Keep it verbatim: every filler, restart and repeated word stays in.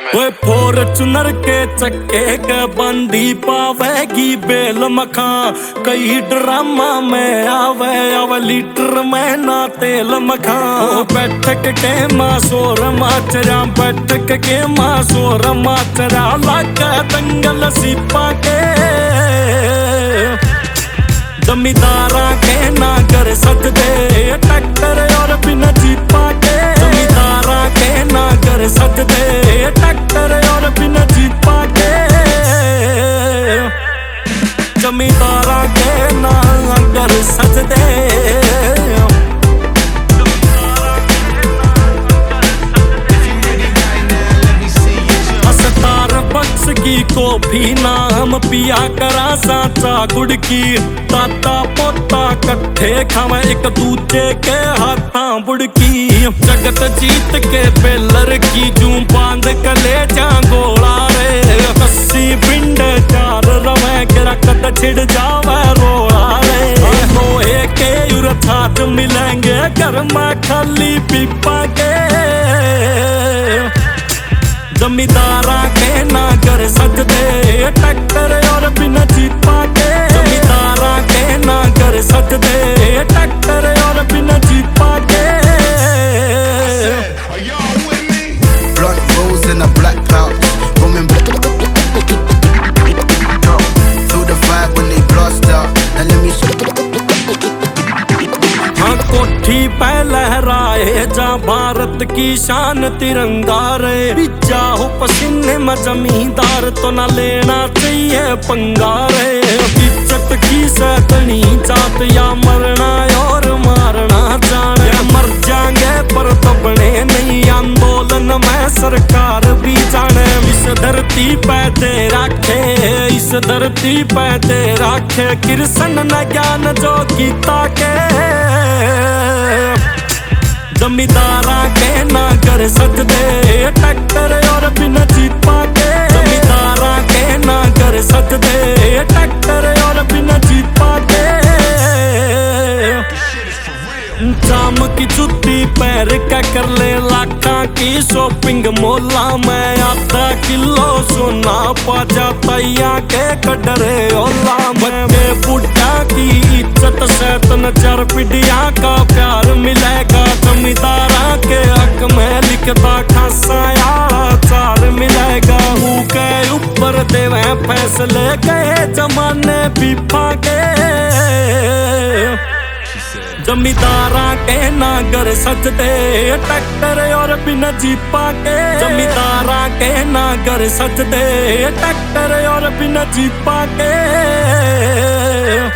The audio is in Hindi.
ओए फॉर्च्यूनर के चक्के के बंदी पावेगी बेल मखा। कई ड्रामा में आवे आवे लीटर में ना तेल मखा। ओ बैठक के मासोर माचरा बैठक के मासोर माचरा लागा दंगल सिपा के। जमींदारा के ना कर सकते टक्कर और बिना जीपा के। जमींदारा के ना कर सकते टक्कर और बिना जीपा के। जमींदारा के ना कर सकते बक्स की कॉफी नाम पिया करा साचा गुड़ की। ताता पोता कट्ठे खावे एक दूजे के हाथा बुड़की। जगत जीत के पेलर की जू बांध कले जा गोला रे। कस्सी पिंड चार रवे गिरा कद छिड़ जावे रोला रे। लोहे के उरछात मिलेंगे घर में खाली पीपा के। जमींदारा के ना कर सकते टक्कर और बिना जीपा के। जमींदारा के ना कर सकते टक्कर और बिना जीपा के। Blunt rolls in a black pouch, woman feel the vibe when they blast out. Now let me हाँ कोठी पे लहराए जा भारत की शान तिरंगा रे। पिज्जा हो पसीने में जमींदार तो ना लेना चाहिए पंगा रे। इज्जत की सैतनी जात या मरना और मारना जाने। मर जाएंगे पर दबने नहीं आंदोलन में सरकार भी जाने। इस धरती पे दे राखे इस धरती पे दे राखे कृष्ण न ज्ञान जो गीता के। जमींदारा के ना कर सकते टक्कर और बिना जीपा के। जमींदारा के ना कर सकते टक्कर और बिना जीपा के। जाम की जुत्ती पैर का कर ले लाखा की शॉपिंग मोला में। आधा किलो सोना पा जाता के कटरे ओला में। बुढ़ा की इज्जत से तन चार पीढ़िया का प्यार मिलेगा। जमींदारा के हक में लिखता खासा चार मिलेगा। के ऊपर देवे फैसले गए जमाने पीपा के। जमींदारा के ना कर सकते टक्कर और बिना जीपा के। जमींदारा के ना कर सकते टक्कर और बिना जीपा के।